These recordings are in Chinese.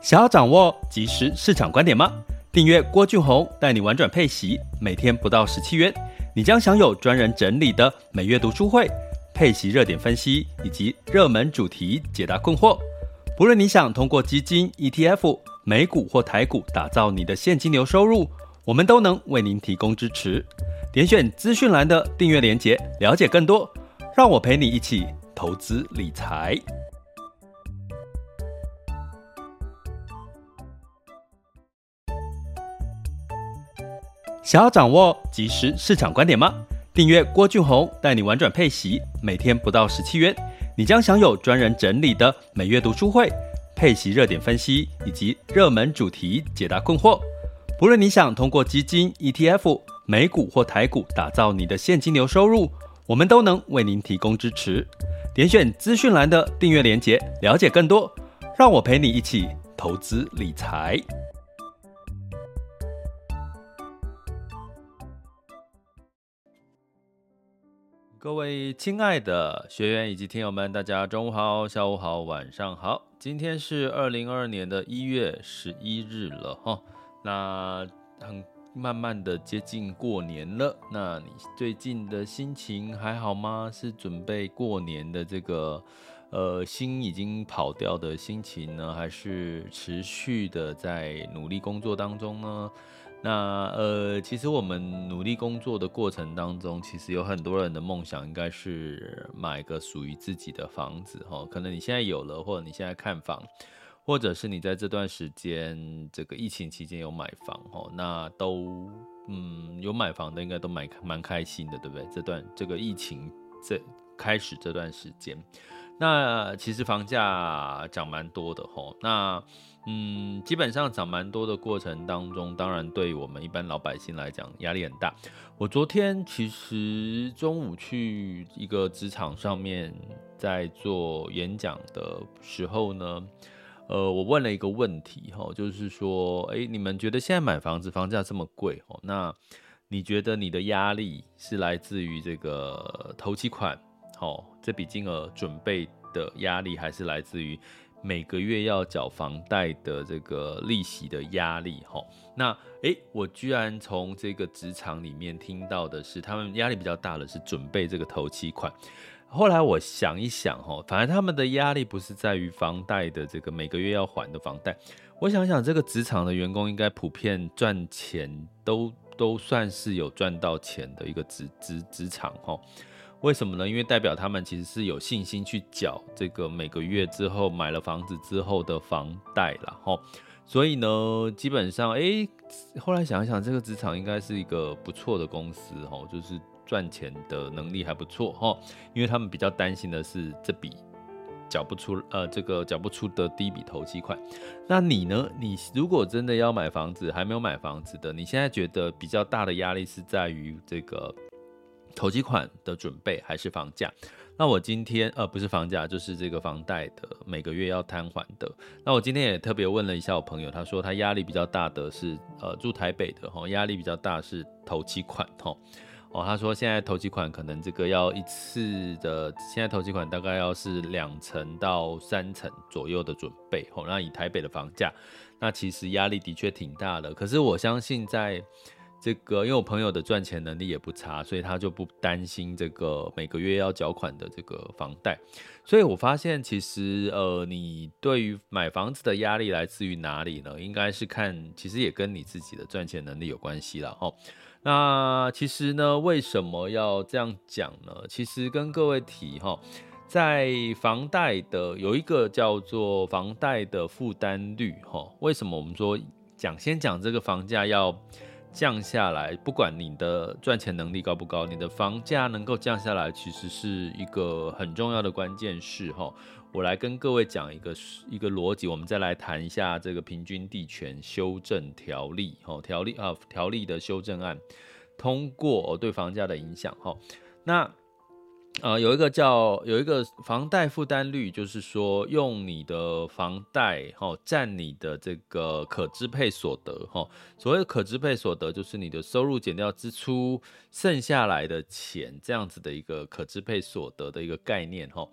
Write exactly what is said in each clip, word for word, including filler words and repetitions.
想要掌握即时市场观点吗？订阅郭俊宏带你玩转配息，每天不到十七元，你将享有专人整理的每月读书会、配息热点分析以及热门主题解答困惑。不论你想通过基金、E T F、美股或台股打造你的现金流收入，我们都能为您提供支持。点选资讯栏的订阅连结，了解更多。让我陪你一起投资理财。想要掌握即时市场观点吗？订阅郭俊宏带你玩转配息，每天不到十七元，你将享有专人整理的每月读书会、配息热点分析以及热门主题解答困惑。不论你想通过基金、E T F、美股或台股打造你的现金流收入，我们都能为您提供支持。点选资讯栏的订阅连结，了解更多。让我陪你一起投资理财。各位亲爱的学员以及听友们，大家中午好、下午好、晚上好。今天是二零二二年的一月十一日了哈，那很慢慢的接近过年了。那你最近的心情还好吗？是准备过年的这个呃心已经跑掉的心情呢，还是持续的在努力工作当中呢？那呃，其实我们努力工作的过程当中，其实有很多人的梦想应该是买个属于自己的房子哈。可能你现在有了，或者你现在看房，或者是你在这段时间这个疫情期间有买房哈，那都嗯有买房的应该都蛮蛮开心的，对不对？这段这个疫情这开始这段时间，那其实房价涨蛮多的哈。那嗯，基本上涨蛮多的过程当中，当然对我们一般老百姓来讲压力很大。我昨天其实中午去一个职场上面在做演讲的时候呢，呃，我问了一个问题哈，就是说，哎，你们觉得现在买房子房价这么贵哦，那你觉得你的压力是来自于这个头期款，哦，这笔金额准备的压力，还是来自于每个月要缴房贷的这个利息的压力？那诶，我居然从这个职场里面听到的是，他们压力比较大的是准备这个头期款。后来我想一想，反正他们的压力不是在于房贷的这个每个月要还的房贷。我想想，这个职场的员工应该普遍赚钱都都算是有赚到钱的一个职职职场齁。为什么呢？因为代表他们其实是有信心去缴这个每个月之后买了房子之后的房贷啦齁。所以呢，基本上，哎，后来想一想，这个职场应该是一个不错的公司齁，就是赚钱的能力还不错齁。因为他们比较担心的是这笔缴不出，呃，这个缴不出的第一笔头期款。那你呢？你如果真的要买房子，还没有买房子的，你现在觉得比较大的压力是在于这个头期款的准备还是房价？那我今天呃不是房价，就是这个房贷的每个月要摊还的。那我今天也特别问了一下我朋友，他说他压力比较大的是呃住台北的齁，压力比较大是头期款齁。哦，他说现在头期款可能这个要一次的，现在头期款大概要是两成到三成左右的准备。哦，那以台北的房价，那其实压力的确挺大的。可是我相信在这个，因为我朋友的赚钱能力也不差，所以他就不担心这个每个月要缴款的这个房贷。所以我发现其实呃，你对于买房子的压力来自于哪里呢？应该是看，其实也跟你自己的赚钱能力有关系啦齁。那其实呢，为什么要这样讲呢？其实跟各位提齁，在房贷的有一个叫做房贷的负担率齁。为什么我们说讲先讲这个房价要降下来，不管你的赚钱能力高不高，你的房价能够降下来，其实是一个很重要的关键事齁。我来跟各位讲一个一个逻辑，我们再来谈一下这个平均地权修正条例齁，条例啊条例的修正案通过对房价的影响齁。那呃，有一个叫有一个房贷负担率，就是说用你的房贷齁占你的这个可支配所得齁。所谓的可支配所得，就是你的收入减掉支出剩下来的钱，这样子的一个可支配所得的一个概念齁。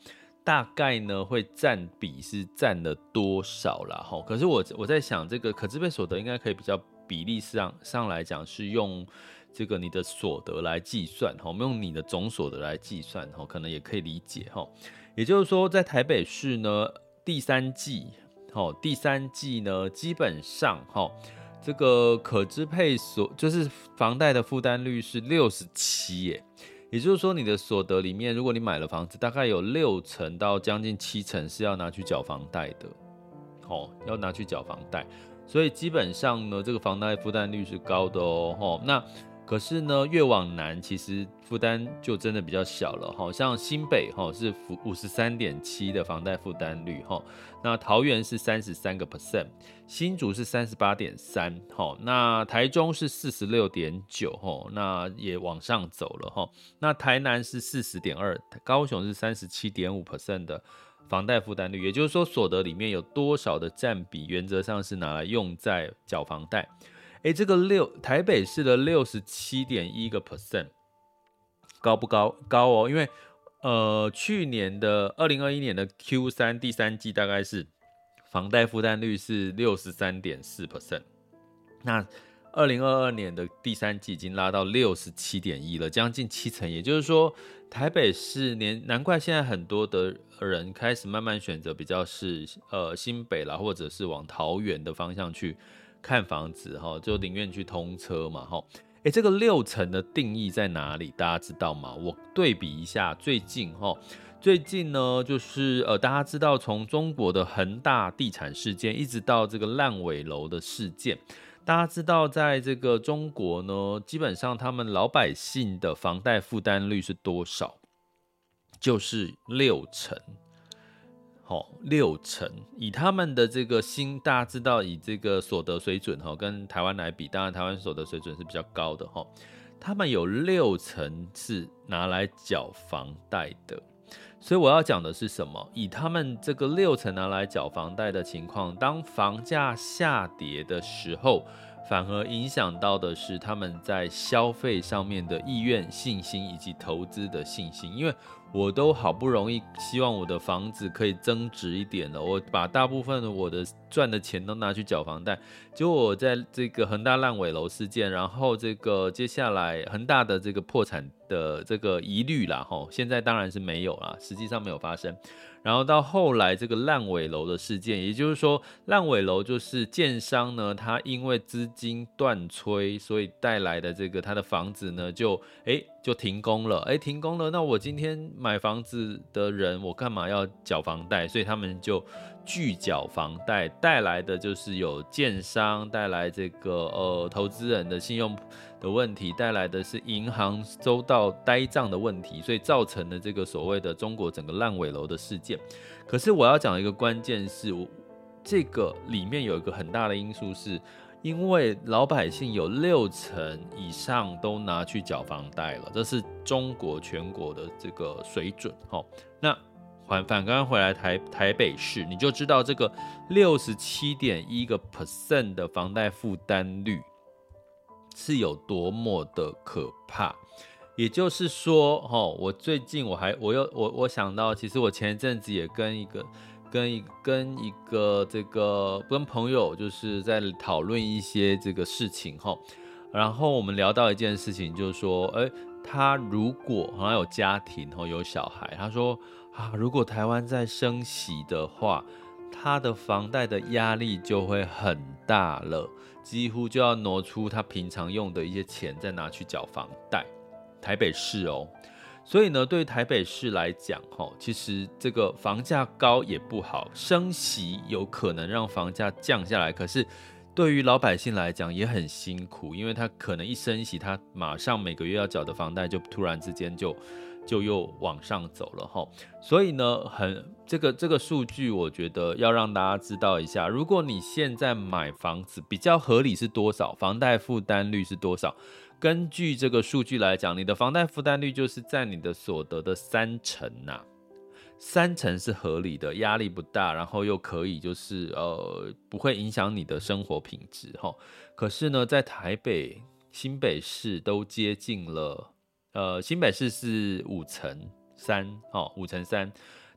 大概呢会占比是占了多少啦？哈，可是我我在想，这个可支配所得应该可以比较比例上上来讲是用这个你的所得来计算，哈，我们用你的总所得来计算，哈，可能也可以理解，哈。也就是说，在台北市呢，第三季，哈，第三季呢，基本上，哈，这个可支配所就是房贷的负担率是六十七耶。也就是说，你的所得里面，如果你买了房子，大概有六成到将近七成是要拿去缴房贷的，哦，要拿去缴房贷，所以基本上呢，这个房贷负担率是高的哦，哦那可是呢，越往南其实负担就真的比较小了，哈，像新北哈是五十三点七的房贷负担率，哈，那桃园是三十三个 percent， 新竹是三十八点三，哈，那台中是四十六点九，哈，那也往上走了，哈，那台南是四十点二，高雄是三十七点五 percent 的房贷负担率，也就是说所得里面有多少的占比，原则上是拿来用在缴房贷。哎，这个六台北市的六十七点一个 percent 高不高？高哦，因为呃去年的二零二一年的 Q 三第三季大概是房贷负担率是六十三点四 percent， 那二零二二年的第三季已经拉到六十七点一了，将近七成。也就是说，台北市年难怪现在很多的人开始慢慢选择比较是呃新北啦，或者是往桃园的方向去看房子哈，就宁愿去通车嘛哈。哎，这个六成的定义在哪里？大家知道吗？我对比一下，最近哈，最近呢，就是呃，大家知道从中国的恒大地产事件，一直到这个烂尾楼的事件，大家知道在这个中国呢，基本上他们老百姓的房贷负担率是多少？就是六成。哦，六成，以他们的这个新，大家知道以这个所得水准哈，跟台湾来比，当然台湾所得水准是比较高的哈，他们有六成是拿来缴房贷的，所以我要讲的是什么？以他们这个六成拿来缴房贷的情况，当房价下跌的时候，反而影响到的是他们在消费上面的意愿、信心以及投资的信心，因为我都好不容易希望我的房子可以增值一点了，我把大部分的我的赚的钱都拿去缴房贷，结果我在这个恒大烂尾楼事件，然后这个接下来恒大的这个破产的这个疑虑啦，现在当然是没有啦，实际上没有发生。然后到后来这个烂尾楼的事件，也就是说烂尾楼就是建商呢，他因为资金断炊，所以带来的这个他的房子呢就哎就停工了，哎停工了，那我今天买房子的人我干嘛要缴房贷？所以他们就拒缴房贷，带来的就是有建商带来这个呃投资人的信用的问题，带来的是银行周到呆账的问题，所以造成了这个所谓的中国整个烂尾楼的事件。可是我要讲的一个关键是，这个里面有一个很大的因素是，因为老百姓有六成以上都拿去缴房贷了，这是中国全国的这个水准。那反反观回来台台北市，你就知道这个六十七点一个 percent 的房贷负担率是有多么的可怕。也就是说，我最近我还我又我我想到，其实我前一阵子也跟一个跟一跟一个这个跟朋友就是在讨论一些这个事情哈，然后我们聊到一件事情，就是说，哎，他如果好像有家庭有小孩，他说啊，如果台湾在升息的话，他的房贷的压力就会很大了，几乎就要挪出他平常用的一些钱，再拿去缴房贷。台北市哦，所以呢，对台北市来讲，其实这个房价高也不好，升息有可能让房价降下来，可是对于老百姓来讲也很辛苦，因为他可能一升息，他马上每个月要缴的房贷就突然之间就就又往上走了哈。所以呢，很这个这个数据，我觉得要让大家知道一下，如果你现在买房子比较合理是多少，房贷负担率是多少？根据这个数据来讲，你的房贷负担率就是在你的所得的三成呐、啊，三成是合理的，压力不大，然后又可以就是呃不会影响你的生活品质哈。可是呢，在台北、新北市都接近了，呃，新北市是五成三哦，五成三，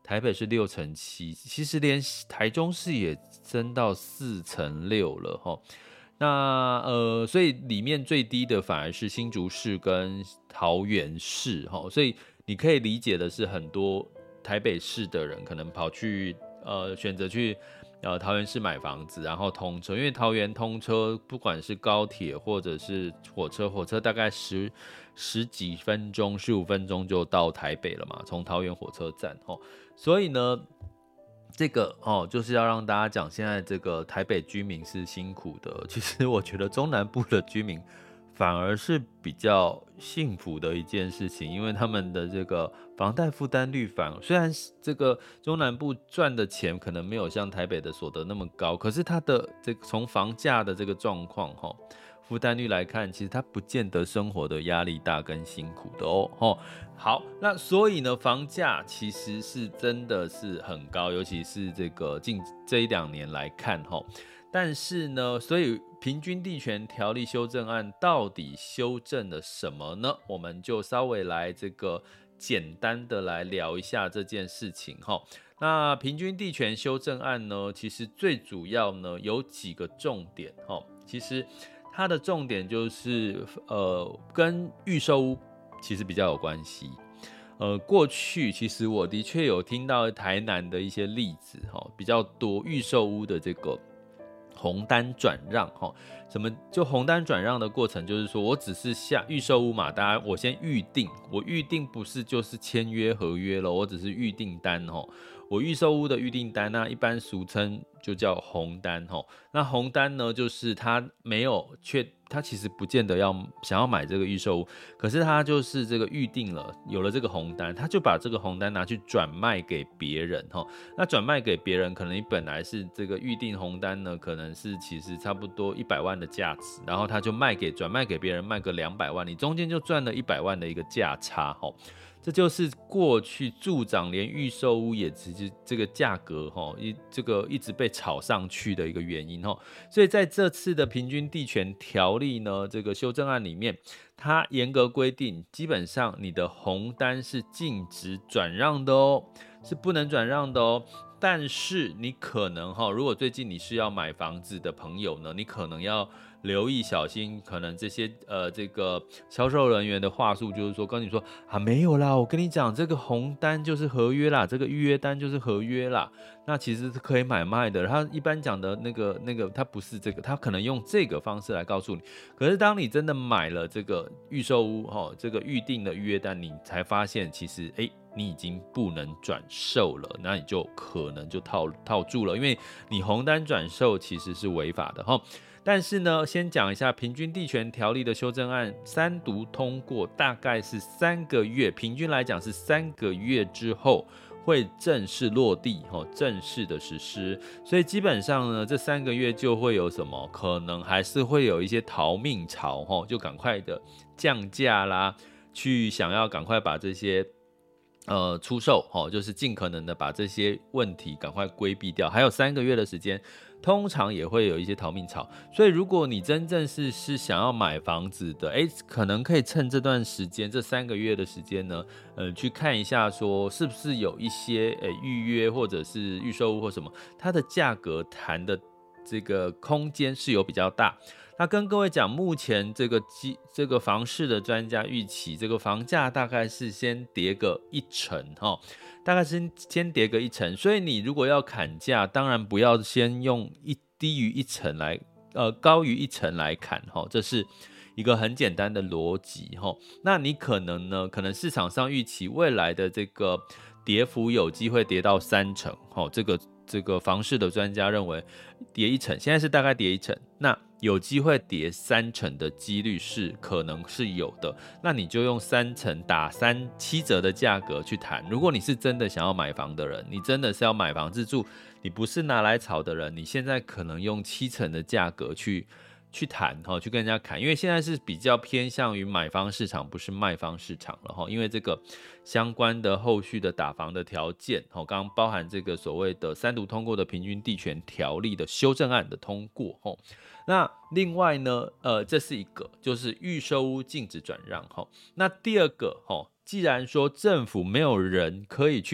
台北是六成七，其实连台中市也增到四成六了哈。那呃，所以里面最低的反而是新竹市跟桃园市哈，所以你可以理解的是，很多台北市的人可能跑去呃选择去呃桃园市买房子，然后通车，因为桃园通车不管是高铁或者是火车，火车大概十十几分钟、十五分钟就到台北了嘛，从桃园火车站哈，所以呢。这个哦，就是要让大家讲，现在这个台北居民是辛苦的。其实我觉得中南部的居民反而是比较幸福的一件事情，因为他们的这个房贷负担率反而虽然这个中南部赚的钱可能没有像台北的所得那么高，可是他的这从房价的这个状况哈。负担率来看，其实它不见得生活的压力大跟辛苦的哦。哦好，那所以呢，房价其实是真的是很高，尤其是这个近这一两年来看哈。但是呢，所以平均地权条例修正案到底修正了什么呢？我们就稍微来这个简单的来聊一下这件事情哈。那平均地权修正案呢，其实最主要呢有几个重点哈，其实。它的重点就是，呃，跟预售屋其实比较有关系。呃，过去其实我的确有听到台南的一些例子，哈，比较多预售屋的这个红单转让，哈，什么就红单转让的过程，就是说我只是下预售屋嘛，大家我先预定，我预定不是就是签约合约了，我只是预订单，哈。我预售屋的预订单，那一般俗称就叫红单吼。那红单呢，就是他没有确，他其实不见得要想要买这个预售屋，可是他就是这个预定了，有了这个红单，他就把这个红单拿去转卖给别人吼。那转卖给别人，可能你本来是这个预定红单呢，可能是其实差不多一百万的价值，然后他就卖给转卖给别人，卖个两百万，你中间就赚了一百万的一个价差吼。这就是过去助长连预售屋也直接这个价格哈，一这个一直被炒上去的一个原因哈。所以在这次的平均地权条例呢，这个修正案里面，它严格规定，基本上你的红单是禁止转让的哦，是不能转让的哦。但是你可能哈，如果最近你是要买房子的朋友呢，你可能要留意小心，可能这些呃这个销售人员的话术就是说跟你说啊没有啦，我跟你讲这个红单就是合约啦，这个预约单就是合约啦，那其实是可以买卖的。他一般讲的那个那个他不是这个，他可能用这个方式来告诉你。可是当你真的买了这个预售屋哈，这个预定的预约单，你才发现其实哎。你已经不能转售了，那你就可能就 套, 套住了，因为你红单转售其实是违法的哈。但是呢，先讲一下平均地权条例的修正案三读通过，大概是三个月，平均来讲是三个月之后会正式落地，正式的实施。所以基本上呢，这三个月就会有什么，可能还是会有一些逃命潮，就赶快的降价啦，去想要赶快把这些。呃，出售哦，就是尽可能的把这些问题赶快规避掉。还有三个月的时间，通常也会有一些逃命潮。所以，如果你真正是是想要买房子的，哎，可能可以趁这段时间，这三个月的时间呢，呃，去看一下，说是不是有一些呃预约或者是预售屋或什么，它的价格谈的这个空间是有比较大。那跟各位讲，目前这个基这个房市的专家预期，这个房价大概是先跌个一成哈，大概是先跌个一成。所以你如果要砍价，当然不要先用一低于一成来，呃高于一成来砍哈，这是一个很简单的逻辑哈。那你可能呢，可能市场上预期未来的这个跌幅有机会跌到三成哈，这个这个房市的专家认为跌一成，现在是大概跌一成，那有机会跌三成的几率是可能是有的，那你就用三成打三七折的价格去谈。如果你是真的想要买房的人，你真的是要买房自住，你不是拿来炒的人，你现在可能用七成的价格去去谈，去跟人家谈，因为现在是比较偏向于买方市场，不是卖方市场了，因为这个相关的后续的打房的条件，刚刚包含这个所谓的三读通过的平均地权条例的修正案的通过。那另外呢，呃，这是一个，就是预售屋禁止转让。那第二个，既然说政府没有人可以去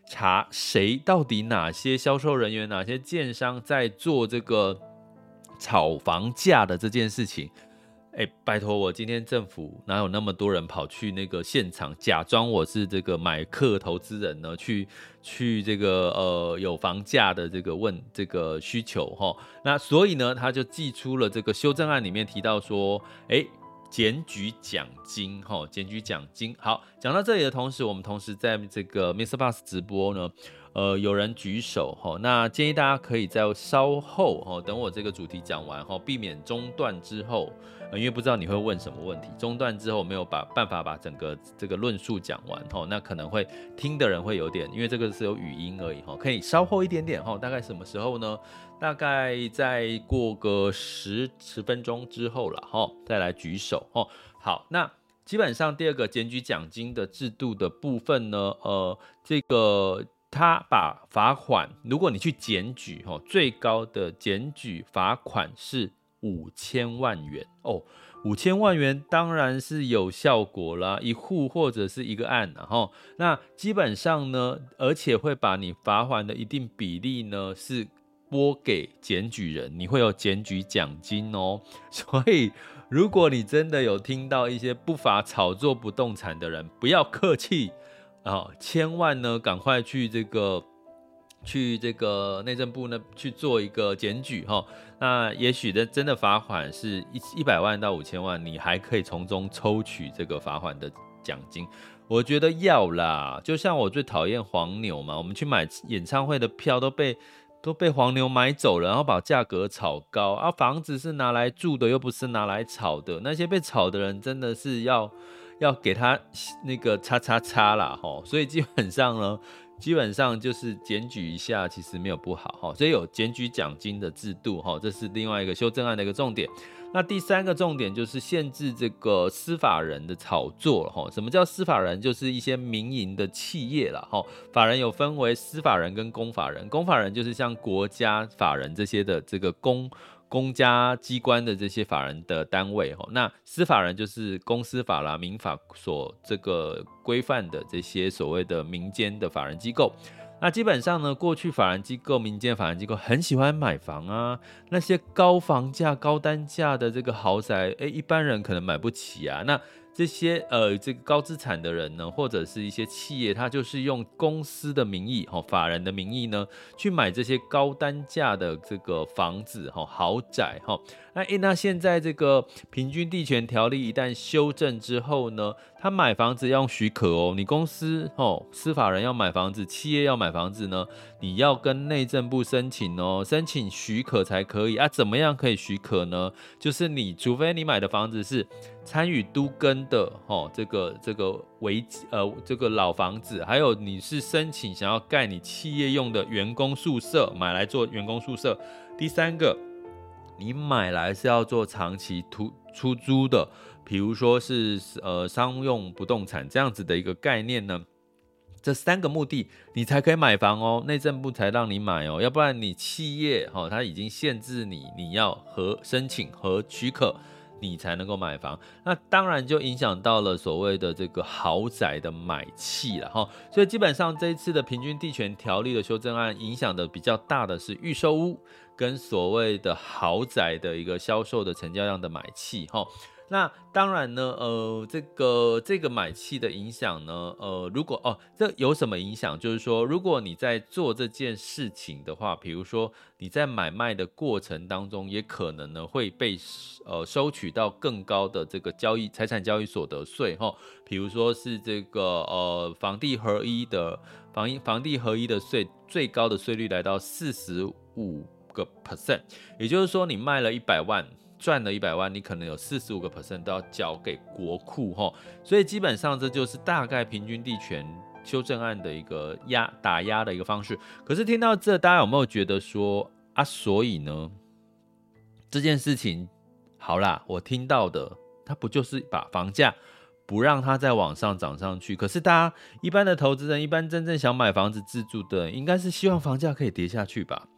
查谁到底哪些销售人员、哪些建商在做这个炒房价的这件事情。哎，拜托我，今天政府哪有那么多人跑去那个现场，假装我是这个买客投资人呢？去去这个呃有房价的这个问这个需求哈。那所以呢，他就寄出了这个修正案，里面提到说，哎，检举奖金哈，检举奖金。好，讲到这里的同时，我们同时在这个 Mister Bus 直播呢。呃，有人举手哈，那建议大家可以在稍后哈，等我这个主题讲完哈，避免中断之后，呃，因为不知道你会问什么问题，中断之后没有把办法把整个这个论述讲完哈，那可能会听的人会有点，因为这个是有语音而已哈，可以稍后一点点哈，大概什么时候呢？大概再过个十十分钟之后了哈，再来举手哈。好，那。基本上第二个检举奖金的制度的部分呢，呃，这个他把罚款，如果你去检举，最高的检举罚款是五千万元哦，五千万元当然是有效果啦，一户或者是一个案，然后那基本上呢，而且会把你罚款的一定比例呢是拨给检举人，你会有检举奖金哦，所以。如果你真的有听到一些不法炒作不动产的人，不要客气啊，千万呢赶快去这个去这个内政部呢去做一个检举哈。那也许的真的罚款是一百万到五千万，你还可以从中抽取这个罚款的奖金。我觉得要啦，就像我最讨厌黄牛嘛，我们去买演唱会的票都被。都被黄牛买走了，然后把价格炒高啊！房子是拿来住的，又不是拿来炒的。那些被炒的人真的是要要给他那个叉叉叉啦齁！所以基本上呢，基本上就是检举一下，其实没有不好齁。所以有检举奖金的制度齁，这是另外一个修正案的一个重点。那第三个重点就是限制这个私法人的炒作齁。什么叫私法人？就是一些民营的企业啦齁。法人有分为私法人跟公法人，公法人就是像国家法人这些的这个公公家机关的这些法人的单位齁。那私法人就是公司法啦、民法所这个规范的这些所谓的民间的法人机构。那基本上呢，过去法人机构、民间法人机构很喜欢买房啊，那些高房价、高单价的这个豪宅，哎，一般人可能买不起啊。那这些呃这个高资产的人呢，或者是一些企业，他就是用公司的名义、法人的名义呢，去买这些高单价的这个房子、豪宅。那那现在这个平均地权条例一旦修正之后呢，他买房子要用许可哦，你公司哦，司法人要买房子，企业要买房子呢，你要跟内政部申请哦，申请许可才可以啊。怎么样可以许可呢？就是你除非你买的房子是参与都更的哦，这个这个违呃这个老房子，还有你是申请想要盖你企业用的员工宿舍，买来做员工宿舍。第三个，你买来是要做长期出租的，比如说是呃商用不动产这样子的一个概念呢。这三个目的你才可以买房哦，内政部才让你买哦，要不然你企业哦，它已经限制你，你要核申请核许可，你才能够买房。那当然就影响到了所谓的这个豪宅的买气了哈。所以基本上这一次的平均地权条例的修正案，影响的比较大的是预售屋跟所谓的豪宅的一个销售的成交量的买气哈。那当然呢，呃，这个这个买气的影响呢，呃，如果哦，这有什么影响？就是说，如果你在做这件事情的话，比如说你在买卖的过程当中，也可能呢会被呃收取到更高的这个交易财产交易所得税哈，比如说是这个呃房地合一的房房地合一的税最高的税率来到四十五个 percent， 也就是说你卖了一百万。赚了一百万，你可能有 百分之四十五 都要交给国库齁，所以基本上这就是大概平均地权修正案的一个压打压的一个方式。可是听到这，大家有没有觉得说啊，所以呢这件事情好啦，我听到的它不就是把房价不让它再往上涨上去？可是大家一般的投资人，一般真正想买房子自住的人，应该是希望房价可以跌下去吧？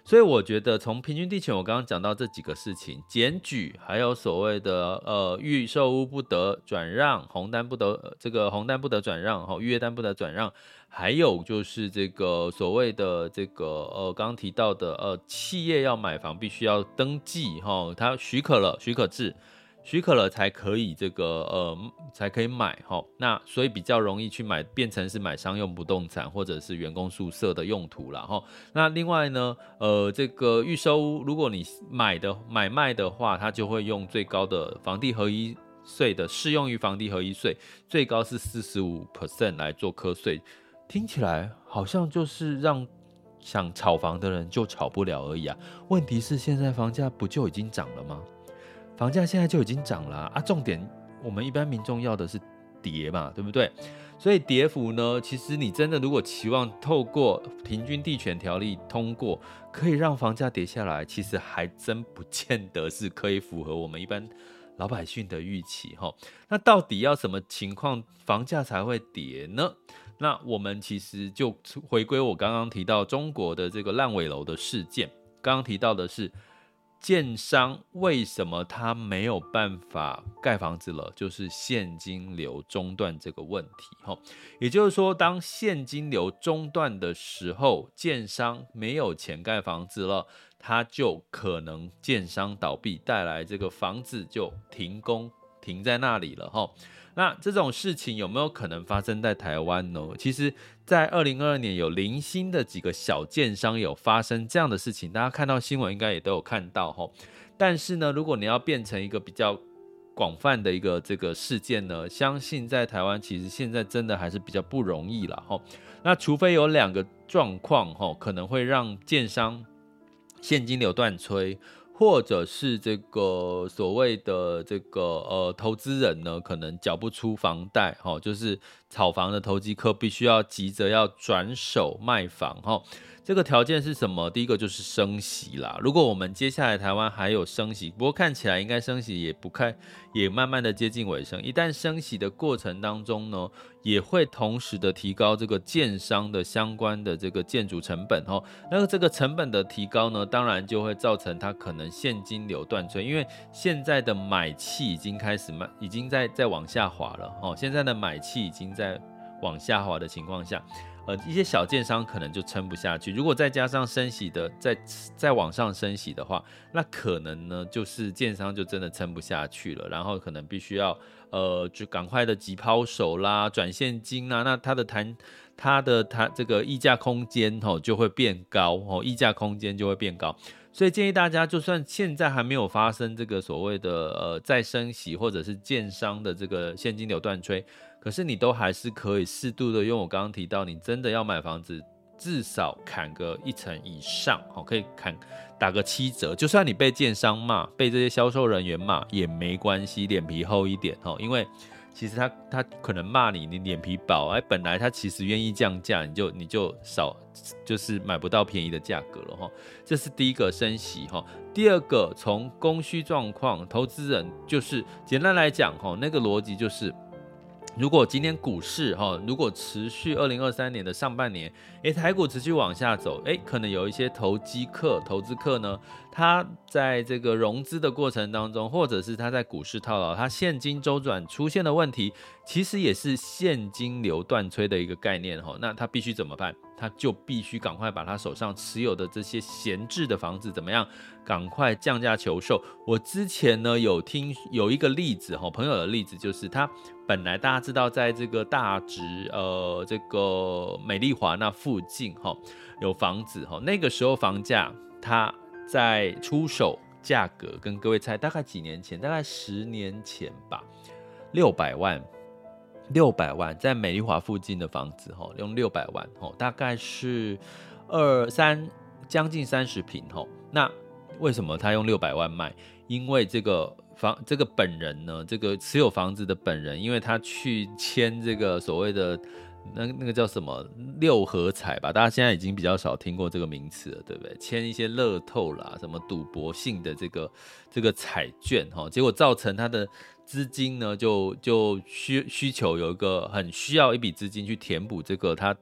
所以我觉得从平均地权，我刚刚讲到这几个事情，检举，还有所谓的呃预售屋不得转让，红单不得、呃、这个红单不得转让，哈、哦，预约单不得转让，还有就是这个所谓的这个呃刚刚提到的呃企业要买房必须要登记，哈、哦，它许可了，许可制。许可了才可以这个呃才可以买齁，那所以比较容易去买，变成是买商用不动产或者是员工宿舍的用途啦齁。那另外呢，呃这个预售屋，如果你买的买卖的话，它就会用最高的房地合一税的适用于房地合一税，最高是 百分之四十五 来做课税。听起来好像就是让想炒房的人就炒不了而已啊。问题是现在房价不就已经涨了吗？房价现在就已经涨了 啊, 啊重点我们一般民众要的是跌嘛，对不对？所以跌幅呢，其实你真的如果期望透过平均地权条例通过，可以让房价跌下来，其实还真不见得是可以符合我们一般老百姓的预期。那到底要什么情况房价才会跌呢？那我们其实就回归我刚刚提到中国的这个烂尾楼的事件，刚刚提到的是建商为什么他没有办法盖房子了，就是现金流中断这个问题。也就是说，当现金流中断的时候，建商没有钱盖房子了，他就可能建商倒闭，带来这个房子就停工停在那里了。那这种事情有没有可能发生在台湾呢？其实在二零二二年有零星的几个小建商有发生这样的事情，大家看到新闻应该也都有看到。但是呢，如果你要变成一个比较广泛的一个这个事件呢，相信在台湾其实现在真的还是比较不容易啦。那除非有两个状况可能会让建商现金流断炊，或者是这个所谓的这个呃投资人呢，可能缴不出房贷，齁，就是炒房的投机客必须要急着要转手卖房，齁。这个条件是什么？第一个就是升息啦。如果我们接下来台湾还有升息，不过看起来应该升息也不看，也慢慢的接近尾声。一旦升息的过程当中呢，也会同时的提高这个建商的相关的这个建筑成本齁。那这个成本的提高呢，当然就会造成它可能现金流断炊，因为现在的买气已经开始慢，已经在在往下滑了齁。现在的买气已经在往下滑的情况下。呃，一些小建商可能就撑不下去，如果再加上升息的，再再往上升息的话，那可能呢，就是建商就真的撑不下去了，然后可能必须要呃，就赶快的急抛手啦，转现金啦，那它的谈它的它这个溢价空间吼就会变高吼，溢价空间就会变高。所以建议大家，就算现在还没有发生这个所谓的呃再升息，或者是建商的这个现金流断炊，可是你都还是可以适度的用我刚刚提到，你真的要买房子，至少砍个一成以上，可以砍打个七折，就算你被建商骂，被这些销售人员骂也没关系，脸皮厚一点，因为其实他他可能骂你，你脸皮薄，哎，本来他其实愿意降价，你就你就少就是买不到便宜的价格了哈。这是第一个升息哈。第二个，从供需状况，投资人就是简单来讲哈，那个逻辑就是。如果今天股市哈，如果持续二零二三年的上半年，哎，台股持续往下走，哎，可能有一些投机客、投资客呢，他在这个融资的过程当中，或者是他在股市套牢，他现金周转出现的问题，其实也是现金流断炊的一个概念哈。那他必须怎么办？他就必须赶快把他手上持有的这些闲置的房子怎么样，赶快降价求售。我之前呢有听有一个例子哈，朋友的例子就是他本来大家知道在这个大直呃这个美丽华那附近哈有房子哈，那个时候房价他在出手价格跟各位猜大概几年前，大概十年前吧，六百万。六百万在美丽华附近的房子用六百万，大概是二三将近三十坪。那为什么他用六百万卖？因为这个房这个本人呢，这个持有房子的本人，因为他去签这个所谓的那那个叫什么六合彩吧，大家现在已经比较少听过这个名词了，对不对？签一些乐透啦，什么赌博性的这个这个彩券，结果造成他的资金呢，就就需需求有一个很需要一笔资金去填补这个他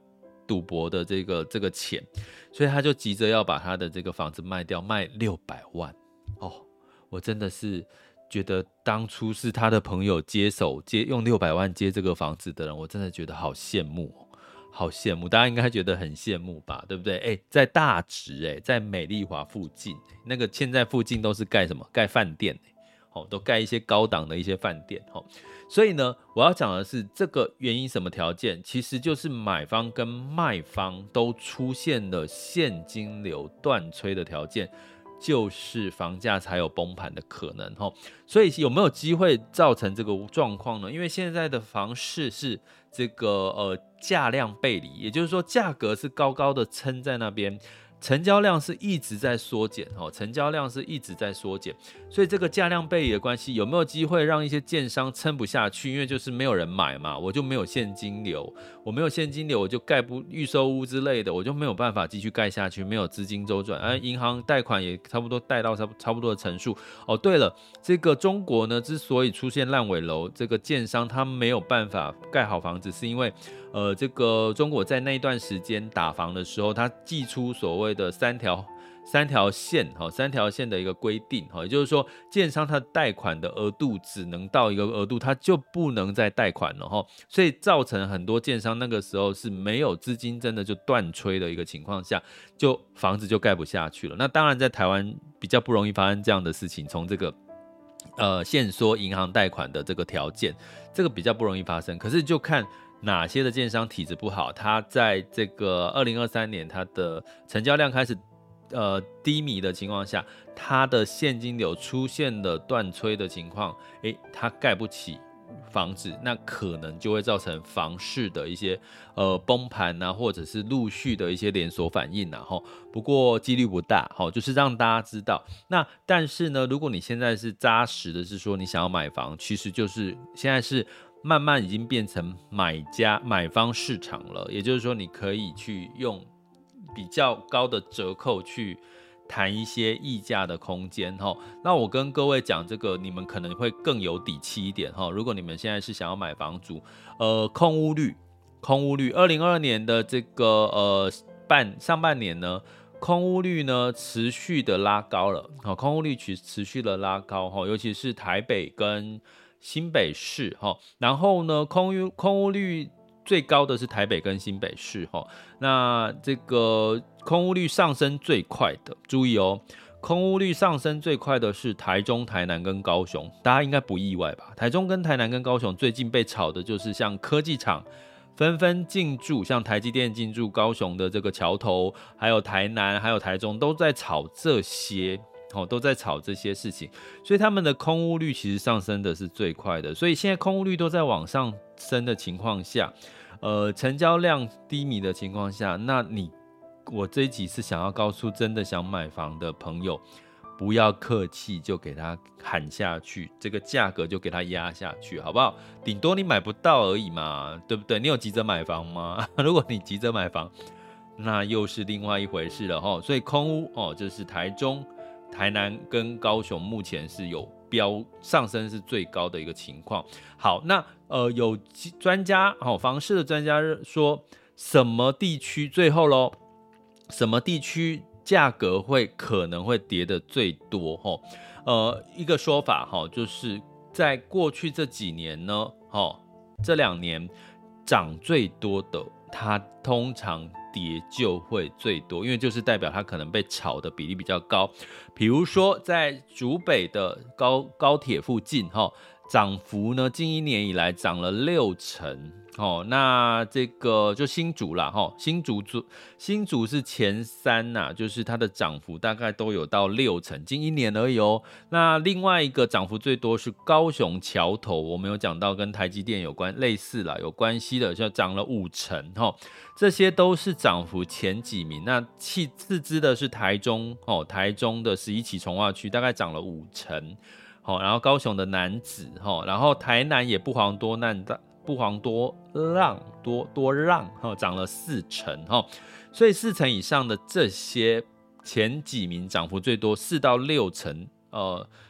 赌博的这个这个钱，所以他就急着要把他的这个房子卖掉，卖六百万哦。我真的是觉得当初是他的朋友接手接用六百万接这个房子的人，我真的觉得好羡慕哦。好羡慕，大家应该觉得很羡慕吧，对不对？哎，在大直，哎，在美丽华附近，那个现在附近都是盖什么？盖饭店，哦，都盖一些高档的一些饭店，哦。所以呢，我要讲的是这个原因，什么条件？其实就是买方跟卖方都出现了现金流断炊的条件，就是房价才有崩盘的可能，哦。所以有没有机会造成这个状况呢？因为现在的房市是这个呃价量背离，也就是说价格是高高的撑在那边，成交量是一直在缩减，哦，成交量是一直在缩减，所以这个价量背离的关系有没有机会让一些建商撑不下去？因为就是没有人买嘛，我就没有现金流，我没有现金流，我就盖不预售屋之类的，我就没有办法继续盖下去，没有资金周转，而银行贷款也差不多贷到差不多的成数。哦，对了，这个中国呢，之所以出现烂尾楼，这个建商他没有办法盖好房子，是因为呃，这个中国在那一段时间打房的时候，他祭出所谓的三条三条线，三条线的一个规定，也就是说，建商他贷款的额度只能到一个额度，他就不能再贷款了，所以造成很多建商那个时候是没有资金，真的就断炊的一个情况下，就房子就盖不下去了。那当然，在台湾比较不容易发生这样的事情，从这个呃限缩银行贷款的这个条件，这个比较不容易发生。可是就看哪些的建商体质不好，他在这个二零二三年他的成交量开始呃低迷的情况下，他的现金流出现了断炊的情况，诶，他盖不起房子，那可能就会造成房市的一些呃崩盘啊，或者是陆续的一些连锁反应啊。不过几率不大，就是让大家知道。那但是呢，如果你现在是扎实的是说你想要买房，其实就是现在是慢慢已经变成买家买方市场了，也就是说你可以去用比较高的折扣去谈一些议价的空间。那我跟各位讲这个，你们可能会更有底气一点。如果你们现在是想要买房主，呃，空屋率，空屋率，二零二二年的这个呃半上半年呢，空屋率呢持续的拉高了，空屋率持续的拉高，尤其是台北跟新北市，然后呢，空屋空屋率最高的是台北跟新北市，那这个空屋率上升最快的，注意哦，空屋率上升最快的是台中、台南跟高雄，大家应该不意外吧？台中跟台南跟高雄最近被炒的就是像科技厂纷纷进驻，像台积电进驻高雄的这个桥头，还有台南，还有台中都在炒这些。哦，都在炒这些事情，所以他们的空屋率其实上升的是最快的，所以现在空屋率都在往上升的情况下，呃，成交量低迷的情况下，那你我这一集是想要告诉真的想买房的朋友，不要客气，就给他喊下去，这个价格就给他压下去，好不好？顶多你买不到而已嘛，对不对？你有急着买房吗？如果你急着买房，那又是另外一回事了齁。所以空屋哦，就是台中、台南跟高雄目前是有标上升是最高的一个情况。好，那呃有专家哦，房市的专家说什么地区最后咯，什么地区价格会可能会跌得最多齁？呃，一个说法齁，就是在过去这几年呢，齁，这两年涨最多的，它通常跌就会最多，因为就是代表它可能被炒的比例比较高。比如说在竹北的 高, 高铁附近，涨幅呢近一年以来涨了六成。哦，那这个就新竹啦，哦，新竹新竹是前三呐、啊，就是它的涨幅大概都有到六成，近一年而已哦。那另外一个涨幅最多是高雄桥头，我们有讲到跟台积电有关类似啦，有关系的，就涨了五成，哦，这些都是涨幅前几名。那次之的是台中，哦，台中的十一期重划区大概涨了五成，哦，然后高雄的楠梓，哦，然后台南也不遑多让的。不遑多让，多多让，涨了四成，所以四成以上的这些前几名涨幅最多，四到六成，呃，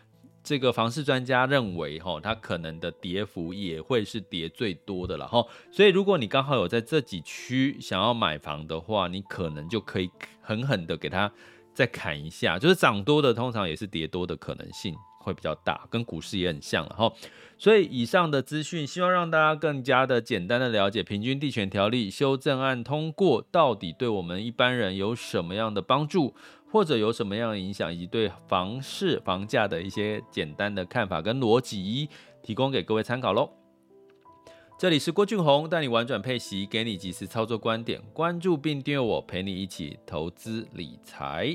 这个房市专家认为齁，它可能的跌幅也会是跌最多的啦齁，所以如果你刚好有在这几区想要买房的话，你可能就可以狠狠的给它再砍一下，就是涨多的通常也是跌多的可能性会比较大，跟股市也很像了齁。所以以上的资讯，希望让大家更加的简单的了解平均地权条例修正案通过到底对我们一般人有什么样的帮助，或者有什么样的影响，以及对房市房价的一些简单的看法跟逻辑，提供给各位参考咯。这里是郭俊宏，带你玩转配息，给你及时操作观点，关注并订阅我，陪你一起投资理财。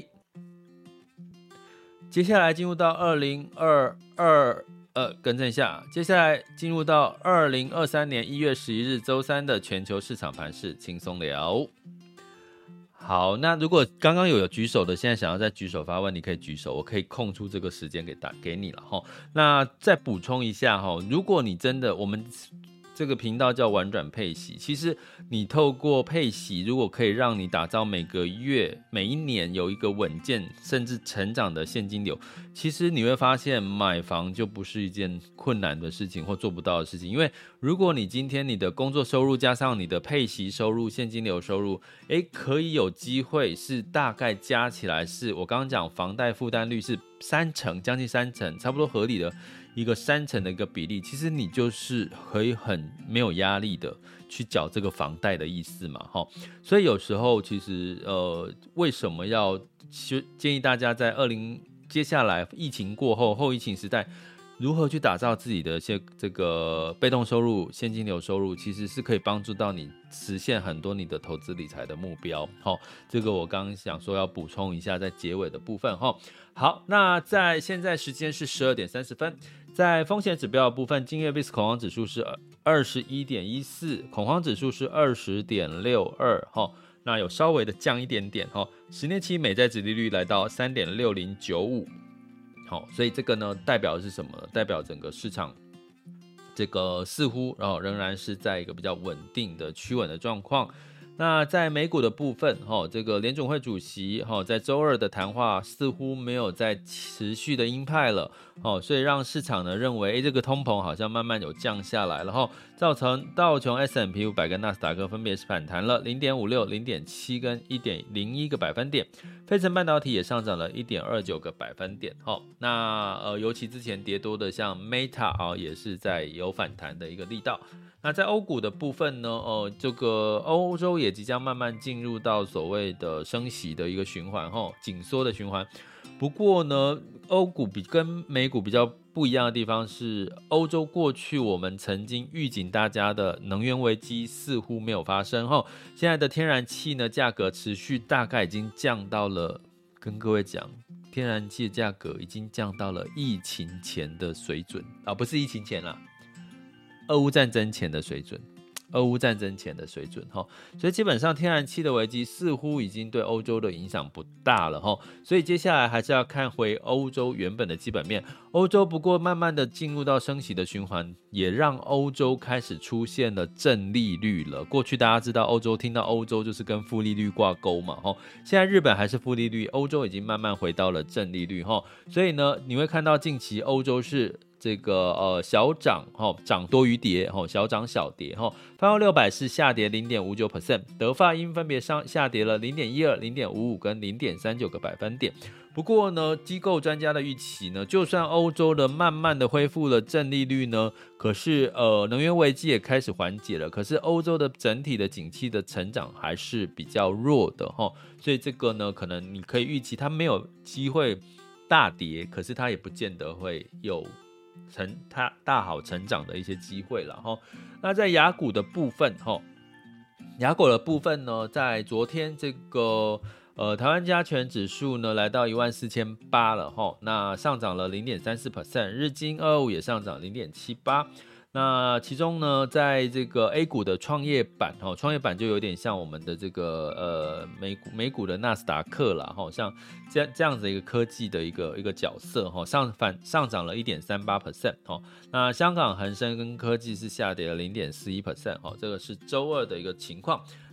接下来进入到二零二二呃，更正一下，接下来进入到二零二三年一月十一日周三的全球市场盘势轻松聊。好，那如果刚刚有有举手的，现在想要再举手发问，你可以举手，我可以空出这个时间给打给你了齁。那再补充一下齁，如果你真的我们这个频道叫玩转配息，其实你透过配息，如果可以让你打造每个月、每一年有一个稳健甚至成长的现金流，其实你会发现买房就不是一件困难的事情或做不到的事情。因为如果你今天你的工作收入加上你的配息收入、现金流收入，诶，可以有机会是大概加起来是我刚刚讲房贷负担率是三成，将近三成，差不多合理的一个三成的一个比例，其实你就是可以很没有压力的去缴这个房贷的意思嘛，齁。所以有时候其实呃，为什么要建议大家在二零接下来疫情过后后疫情时代，如何去打造自己的一些这个被动收入、现金流收入，其实是可以帮助到你实现很多你的投资理财的目标。齁，这个我刚刚想说要补充一下，在结尾的部分齁。好，那在现在时间是十二点三十分。在风险指标的部分，今日 V I X 恐慌指数是 二十一点一四， 恐慌指数是 二十点六二， 那有稍微的降一点点，十年期美债殖利率来到 三点六零九五， 所以这个呢代表的是什么？代表整个市场这个似乎仍然是在一个比较稳定的趋稳的状况。那在美股的部分，这个联准会主席在周二的谈话似乎没有再持续的鹰派了，所以让市场呢认为，这个通膨好像慢慢有降下来了，造成道琼 S and P 五百跟纳斯达克分别是反弹了 零点五六、零点七 跟 一点零一 个百分点，费城半导体也上涨了 一点二九 个百分点。那呃，尤其之前跌多的像 Meta 也是在有反弹的一个力道。那在欧股的部分呢，呃，这个欧洲也即将慢慢进入到所谓的升息的一个循环，紧缩的循环。不过呢，欧股比跟美股比较不一样的地方是，欧洲过去我们曾经预警大家的能源危机似乎没有发生，现在的天然气呢价格持续大概已经降到了，跟各位讲，天然气的价格已经降到了疫情前的水准啊，不是疫情前啦，俄乌战争前的水准，俄乌战争前的水准，所以基本上天然气的危机似乎已经对欧洲的影响不大了，所以接下来还是要看回欧洲原本的基本面。欧洲不过慢慢的进入到升息的循环，也让欧洲开始出现了正利率了。过去大家知道欧洲，听到欧洲就是跟负利率挂钩嘛，现在日本还是负利率，欧洲已经慢慢回到了正利率，所以呢，你会看到近期欧洲是这个呃小涨，涨多于跌，小涨小跌，泛欧六百是下跌 零点五九 百分点， 德法英分别上下跌了 零点一二、零点五五 跟 零点三九 个百分点。不过呢，机构专家的预期呢，就算欧洲的慢慢的恢复了正利率呢，可是呃能源危机也开始缓解了，可是欧洲的整体的景气的成长还是比较弱的，所以这个呢，可能你可以预期它没有机会大跌，可是它也不见得会有成它大好成长的一些机会了齁。那在亚股的部分齁，亚股的部分呢，在昨天这个呃台湾加权指数呢来到一万四千八百了齁，那上涨了 零点三四 百分点， 日经二二五也上涨 零点七八。那其中呢，在这个 A 股的创业板，创业板就有点像我们的这个呃美股美股的纳斯达克啦，像这样这样子一个科技的一个一个角色，上反上涨了 一点三八 百分点。那香港恒生跟科技是下跌了 零点四一 百分点，这个是周二的一个情况。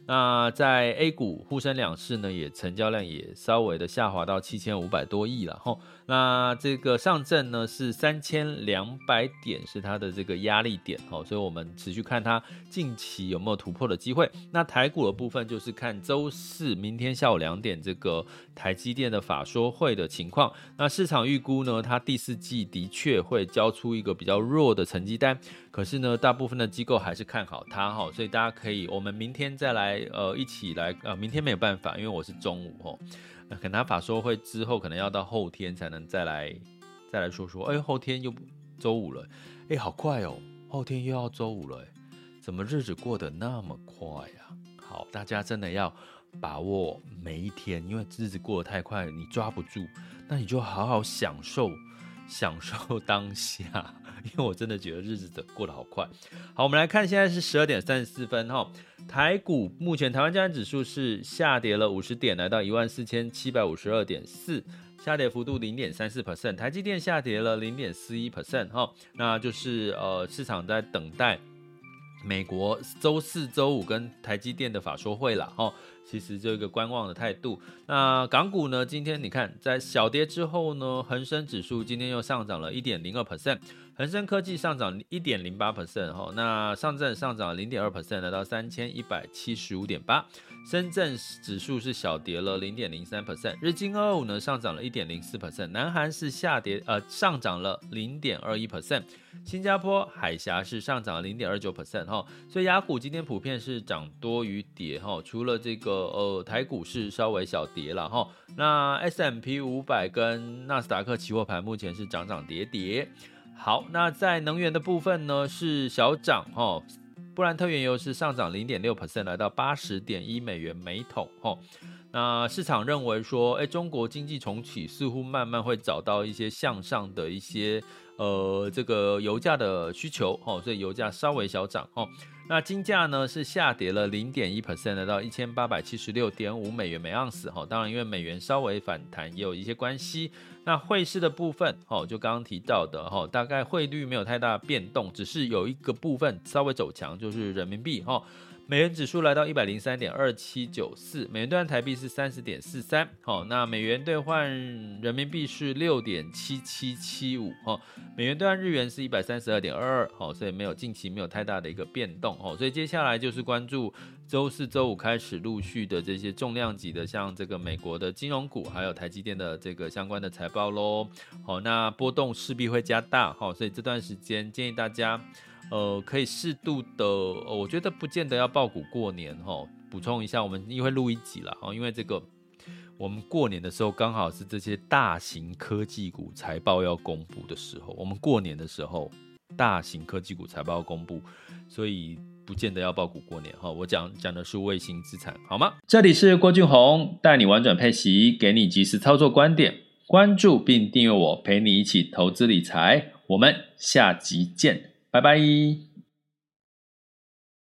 那在 A 股沪深两市呢，也成交量也稍微的下滑到七千五百多亿了齁。那这个上证呢是三千两百点是它的这个压力点齁，所以我们持续看它近期有没有突破的机会。那台股的部分就是看周四明天下午两点这个台积电的法说会的情况。那市场预估呢，它第四季的确会交出一个比较弱的成绩单，可是呢，大部分的机构还是看好它齁，所以大家可以我们明天再来呃一起来呃明天没有办法，因为我是中午齁。可能他法说会之后，可能要到后天才能再来再来说说。哎，后天又周五了，哎，好快哦，后天又要周五了，怎么日子过得那么快呀？好，大家真的要把握每一天，因为日子过得太快了，你抓不住，那你就好好享受享受当下。因为我真的觉得日子过得好快。好，我们来看，现在是十二点三十四分哈。台股目前台湾加权指数是下跌了五十点，来到一万四千七百五十二点四，下跌幅度 百分之零点三四。台积电下跌了 百分之零点四一 哈，那就是呃市场在等待美国周四、周五跟台积电的法说会啦齁。其实这个观望的态度。那港股呢，今天你看在小跌之后呢，恒生指数今天又上涨了 百分之一点零二， 恒生科技上涨 百分之一点零八， 那上证上涨 百分之零点二， 来到三千一百七十五点八，深圳指数是小跌了 百分之零点零三， 日经二二五呢上涨了 百分之一点零四， 南韩是下跌呃上涨了 百分之零点二一， 新加坡海峡是上涨了 百分之零点二九， 所以亚股今天普遍是涨多于跌，除了这个呃台股是稍微小跌了，那 S and P 五百 跟纳斯达克期货盘目前是涨涨跌跌。好，那在能源的部分呢是小涨，布兰特原油是上涨 百分之零点六， 来到 八十点一美元每桶。那市场认为说，哎，中国经济重启似乎慢慢会找到一些向上的一些呃这个油价的需求，所以油价稍微小涨。那金价呢是下跌了 百分之零点一， 来到一千八百七十六点五美元每盎司。当然因为美元稍微反弹也有一些关系。那汇市的部分就刚刚提到的，大概汇率没有太大变动，只是有一个部分稍微走强，就是人民币。美元指数来到 一百零三点二七九四， 美元兑换台币是 三十点四三， 那美元兑换人民币是 六点七七七五， 美元兑换日元是 一百三十二点二二， 所以没有近期没有太大的一个变动。所以接下来就是关注周四周五开始陆续的这些重量级的，像这个美国的金融股还有台积电的这个相关的财报咯。那波动势必会加大，所以这段时间建议大家呃，可以适度的、呃，我觉得不见得要抱股过年哈。补充一下，我们因为录一集啦，因为这个我们过年的时候刚好是这些大型科技股财报要公布的时候，我们过年的时候大型科技股财报要公布，所以不见得要抱股过年哈。我讲讲的是卫星资产，好吗？这里是郭俊宏，带你玩转配息，给你及时操作观点，关注并订阅我，陪你一起投资理财。我们下集见。拜拜。